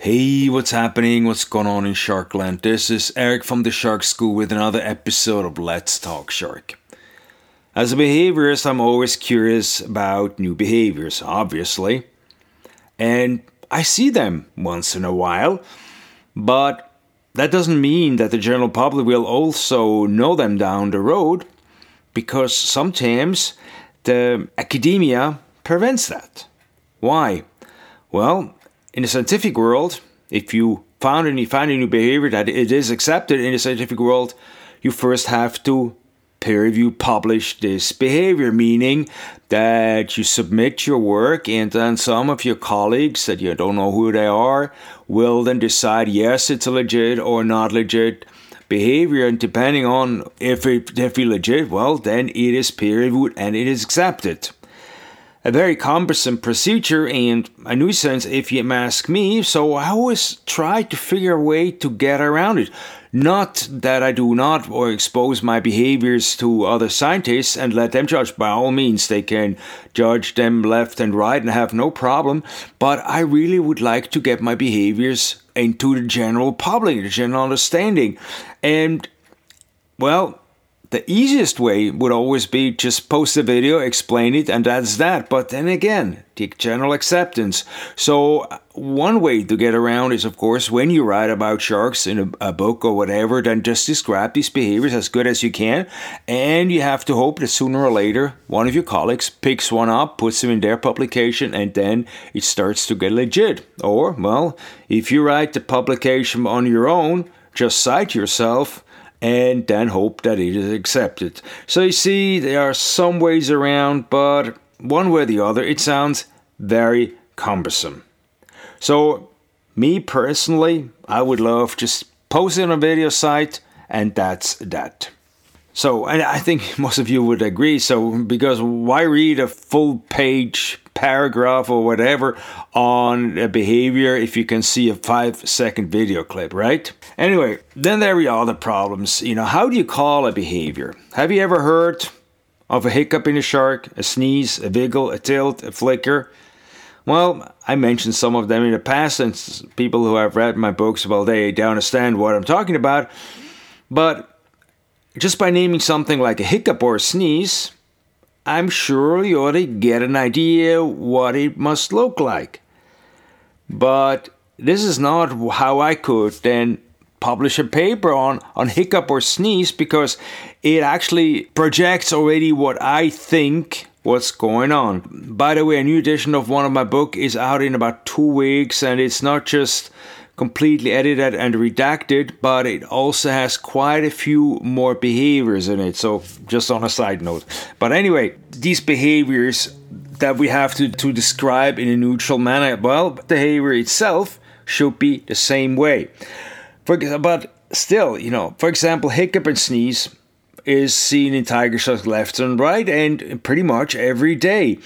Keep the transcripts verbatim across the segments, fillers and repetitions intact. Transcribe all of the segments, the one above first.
Hey, what's happening? What's going on in Sharkland? This is Eric from the Shark School with another episode of Let's Talk Shark. As a behaviorist, I'm always curious about new behaviors, obviously. And I see them once in a while, but that doesn't mean that the general public will also know them down the road, because sometimes the academia prevents that. Why? Well, in the scientific world, if you found any find a new behavior that it is accepted in the scientific world, you first have to peer review publish this behavior, meaning that you submit your work and then some of your colleagues that you don't know who they are will then decide yes, it's a legit or not legit behavior, and depending on if it if it legit, well, then it is peer reviewed and it is accepted. A very cumbersome procedure and a nuisance if you ask me, so I always try to figure a way to get around it. Not that I do not or expose my behaviors to other scientists and let them judge. By all means, they can judge them left and right and have no problem, but I really would like to get my behaviors into the general public, the general understanding. And, well, the easiest way would always be just post a video, explain it, and that's that. But then again, the general acceptance. So one way to get around is, of course, when you write about sharks in a, a book or whatever, then just describe these behaviors as good as you can. And you have to hope that sooner or later, one of your colleagues picks one up, puts them in their publication, and then it starts to get legit. Or, well, if you write the publication on your own, just cite yourself and then hope that it is accepted. So you see, there are some ways around, but one way or the other, it sounds very cumbersome. So, me personally, I would love just post it on a video site, and that's that. So, and I think most of you would agree, so because why read a full page paragraph or whatever on a behavior if you can see a five second video clip, right? Anyway, then there are other problems. You know, how do you call a behavior? Have you ever heard of a hiccup in a shark, a sneeze, a wiggle, a tilt, a flicker? Well, I mentioned some of them in the past, and people who have read my books, well, they, they understand what I'm talking about. But just by naming something like a hiccup or a sneeze, I'm sure you ought to get an idea what it must look like. But this is not how I could then publish a paper on, on hiccup or sneeze, because it actually projects already what I think what's going on. By the way, a new edition of one of my books is out in about two weeks, and it's not just completely edited and redacted, but it also has quite a few more behaviors in it. So just on a side note. But anyway, these behaviors that we have to, to describe in a neutral manner, well, the behavior itself should be the same way. For, but still, you know, for example, hiccup and sneeze is seen in tiger sharks left and right and pretty much every day.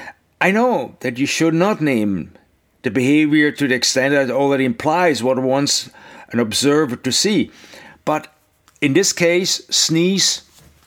I know that you should not name the behavior to the extent that it already implies what one wants an observer to see. But in this case, sneeze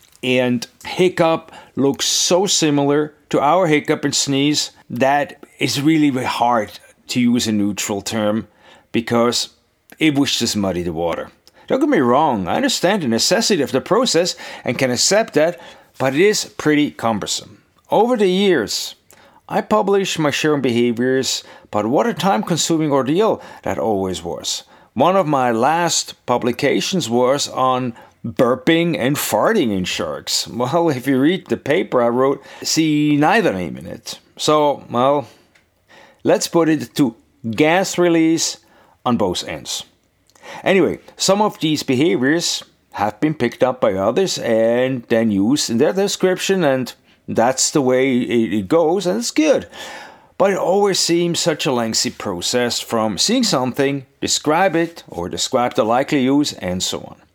and hiccup look so similar to our hiccup and sneeze that it's really hard to use a neutral term because it would just muddy the water. Don't get me wrong, I understand the necessity of the process and can accept that, but it is pretty cumbersome. Over the years, I published my share of behaviors, but what a time-consuming ordeal that always was. One of my last publications was on burping and farting in sharks. Well, if you read the paper I wrote, see neither name in it. So, well, let's put it to gas release on both ends. Anyway, some of these behaviors have been picked up by others and then used in their description, and that's the way it goes, and it's good. But it always seems such a lengthy process from seeing something, describe it, or describe the likely use, and so on.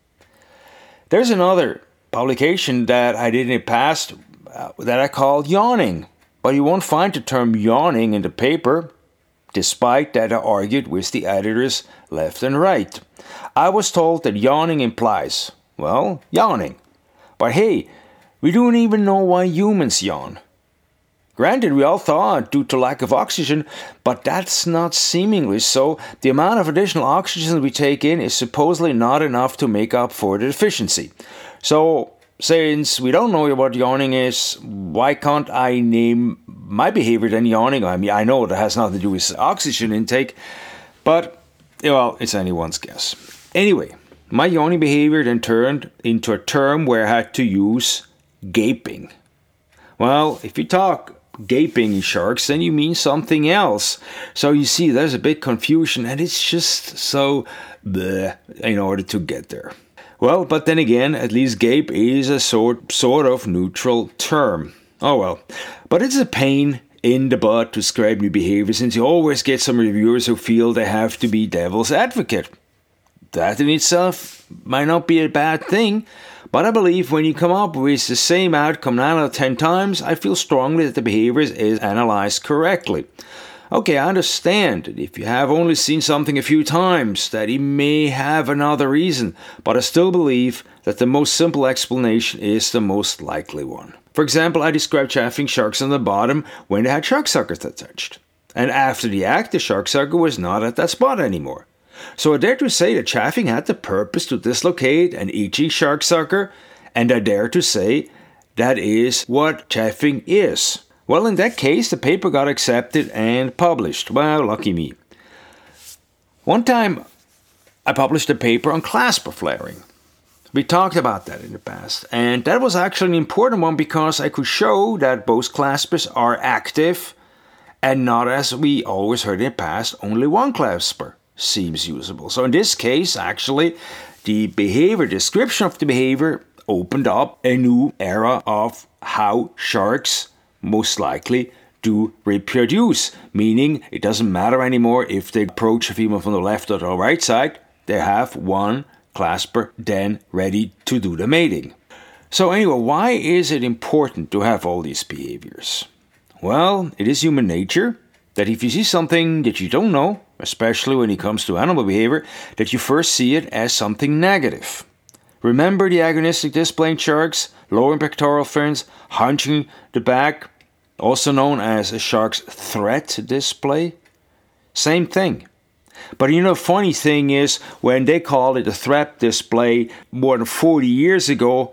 There's another publication that I did in the past uh, that I called yawning, but you won't find the term yawning in the paper, despite that I argued with the editors left and right. I was told that yawning implies, well, yawning. But hey, we don't even know why humans yawn. Granted, we all thought due to lack of oxygen, but that's not seemingly so. The amount of additional oxygen we take in is supposedly not enough to make up for the deficiency. So, since we don't know what yawning is, why can't I name my behavior then yawning? I mean, I know that has nothing to do with oxygen intake, but, well, it's anyone's guess. Anyway, my yawning behavior then turned into a term where I had to use gaping. Well, if you talk gaping in sharks, then you mean something else. So you see, there's a big confusion, and it's just so bleh in order to get there. Well, but then again, at least gape is a sort sort of neutral term. Oh well. But it's a pain in the butt to describe new behavior, since you always get some reviewers who feel they have to be devil's advocate. That in itself might not be a bad thing, but I believe when you come up with the same outcome nine out of ten times, I feel strongly that the behavior is analyzed correctly. Okay, I understand that if you have only seen something a few times, that it may have another reason, but I still believe that the most simple explanation is the most likely one. For example, I described chaffing sharks on the bottom when they had shark suckers attached. And after the act, the shark sucker was not at that spot anymore. So I dare to say that chaffing had the purpose to dislocate an itchy shark sucker, and I dare to say that is what chaffing is. Well, in that case, the paper got accepted and published. Well, lucky me. One time, I published a paper on clasper flaring. We talked about that in the past, and that was actually an important one because I could show that both claspers are active and not, as we always heard in the past, only one clasper seems usable. So in this case, actually, the behavior, description of the behavior opened up a new era of how sharks most likely do reproduce, meaning it doesn't matter anymore if they approach a female from the left or the right side, they have one clasper then ready to do the mating. So anyway, why is it important to have all these behaviors? Well, it is human nature that if you see something that you don't know, especially when it comes to animal behavior, that you first see it as something negative. Remember the agonistic display in sharks, lowering pectoral fins, hunching the back, also known as a shark's threat display? Same thing. But you know, funny thing is, when they called it a threat display more than forty years ago,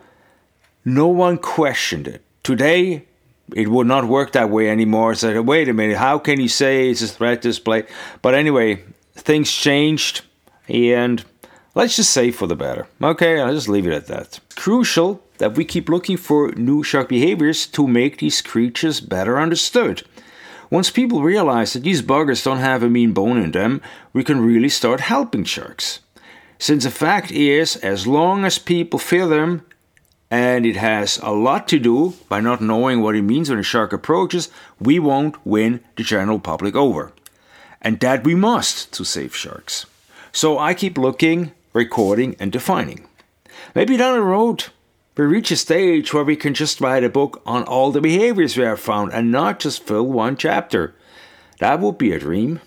no one questioned it. Today, it would not work that way anymore. So wait a minute, how can you say it's a threat display? But anyway, things changed, and let's just say for the better. Okay, I'll just leave it at that. It's crucial that we keep looking for new shark behaviors to make these creatures better understood. Once people realize that these buggers don't have a mean bone in them, we can really start helping sharks. Since the fact is, as long as people fear them, and it has a lot to do by not knowing what it means when a shark approaches, we won't win the general public over. And that we must to save sharks. So I keep looking, recording, and defining. Maybe down the road, we reach a stage where we can just write a book on all the behaviors we have found and not just fill one chapter. That would be a dream.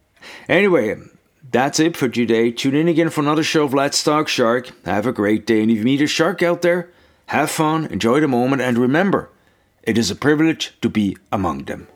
Anyway, that's it for today. Tune in again for another show of Let's Talk Shark. Have a great day, and if you meet a shark out there, have fun, enjoy the moment, and remember, it is a privilege to be among them.